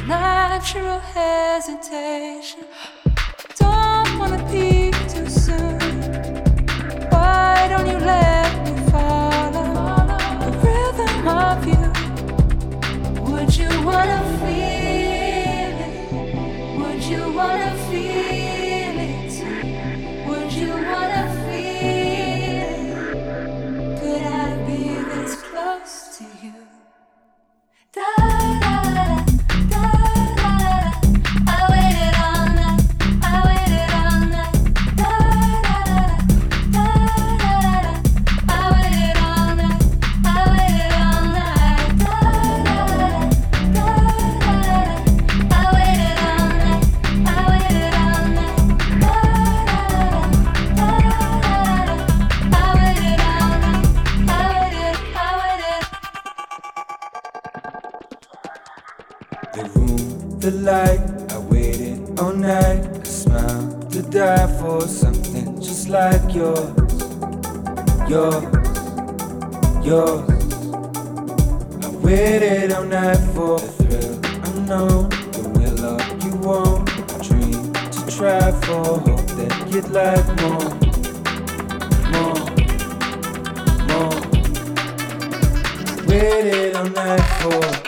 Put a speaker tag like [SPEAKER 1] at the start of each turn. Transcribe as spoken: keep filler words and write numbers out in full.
[SPEAKER 1] natural hesitation. Don't wanna peak too soon. Why don't you let me follow the rhythm of you? Would you wanna feel it? Would you wanna feel it? Would you wanna feel it? Could I be this close to you? Da da da da da da. I waited all night. I waited all night. Da da da da da da. I waited all night. I waited all night. Da da da da da. I waited all night. I waited all night. Da da da da da. I waited all night. I waited. I waited.
[SPEAKER 2] The room, the light, I waited all night. A smile to die for, something just like yours. Yours, yours. I waited all night for the thrill unknown. The will of you won't. A dream to try for, hope that you'd like more. More, more. Waited all night for